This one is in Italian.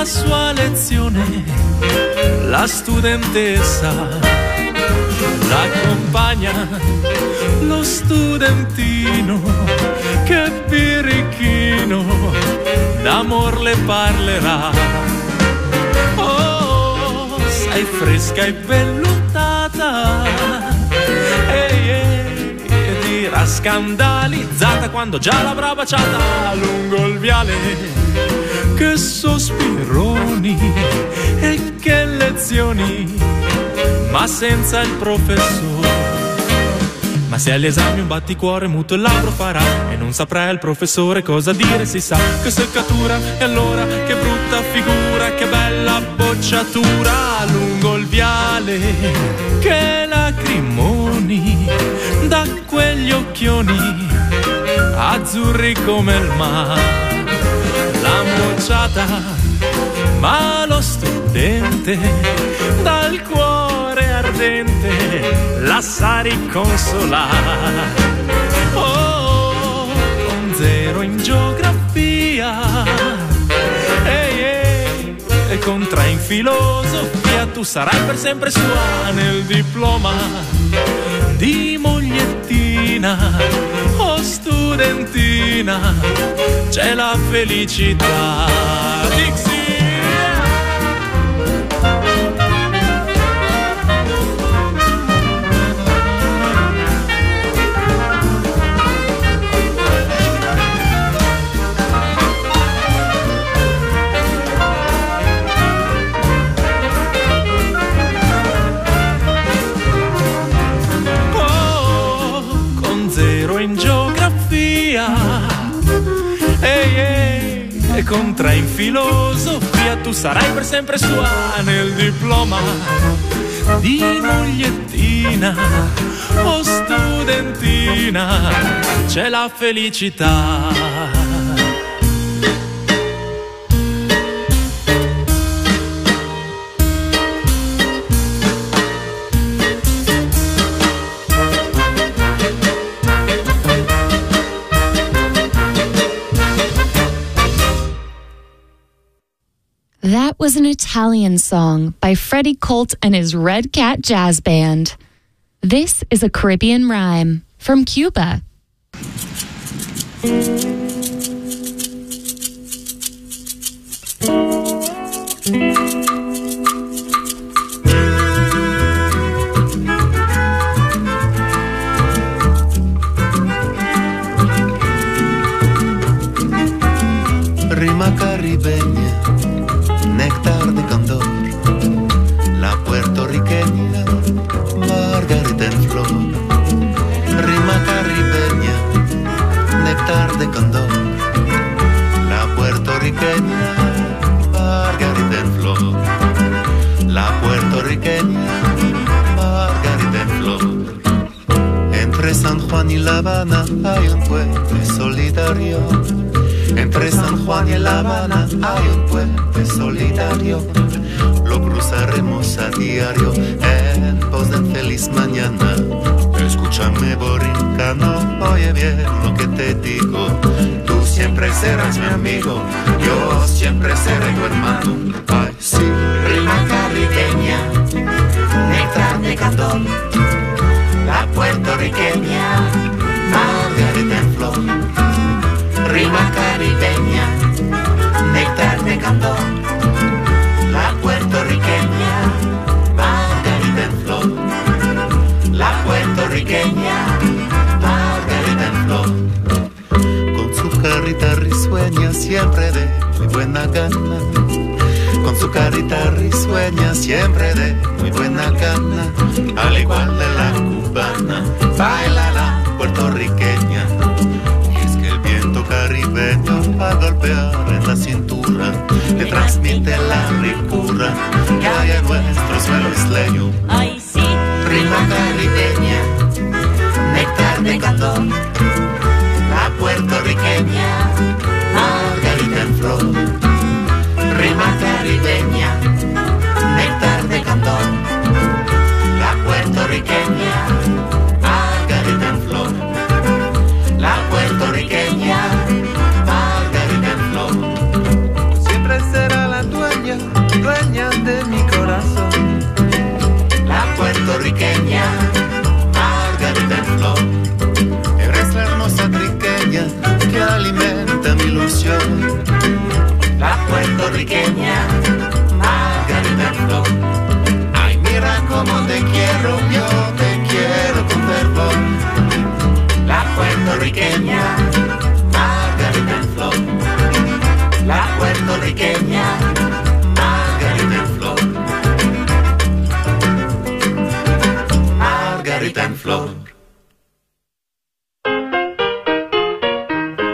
la sua lezione, la studentessa l'accompagna, lo studentino che birichino d'amor le parlerà. Oh, sei fresca e vellutata, e dirà scandalizzata quando già l'avrà baciata lungo il viale. Che sospironi e che lezioni, ma senza il professore. Ma se agli esami un batticuore muto il labbro farà, e non saprà il professore cosa dire, si sa che seccatura. E allora che brutta figura, che bella bocciatura lungo il viale. Che lacrimoni da quegli occhioni azzurri come il mare. L'han bocciata, ma lo studente dal cuore ardente la sa riconsolare. Oh, con 0 in geografia, e con 3 in filosofia, tu sarai per sempre sua nel diploma di mogliettina. Oh studentina, c'è la felicità. Dixie! E con 3 in filosofia, tu sarai per sempre sua nel diploma di mogliettina. Oh studentina, c'è la felicità. That was an Italian song by Freddie Colt and his Red Cat Jazz Band. This is a Caribbean rhyme from Cuba. Rima caribeña, néctar de candor, la puertorriqueña, margarita en flor. Rima caribeña, néctar de candor, la puertorriqueña, margarita en flor. La puertorriqueña, margarita en flor. Entre San Juan y La Habana hay un puente solidario. Entre San Juan y La Habana hay un puente solidario. Lo cruzaremos a diario en pos de feliz mañana. Escúchame, borincano, oye bien lo que te digo. Tú siempre serás mi amigo, yo siempre seré tu hermano. Ay, sí. Rima caribeña, néctar de candor, la puertorriqueña, margarita en flor. Rima caribeña, néctar de candor, la puertorriqueña, margarita en flor. La puertorriqueña, margarita en flor. Con su carita risueña siempre de muy buena gana. Con su carita risueña siempre de muy buena gana. Al igual de la cubana, baila la puertorriqueña. Caribeño a golpear en la cintura le transmite la ricura que hay en nuestro suelo isleño. Ay, sí. Rima caribeña, néctar de candor, la puertorriqueña, margarita en flor. Rima caribeña, néctar de candor, la puertorriqueña, margarita en flor. La puertorriqueña, margarita en flor. Siempre será la dueña flor.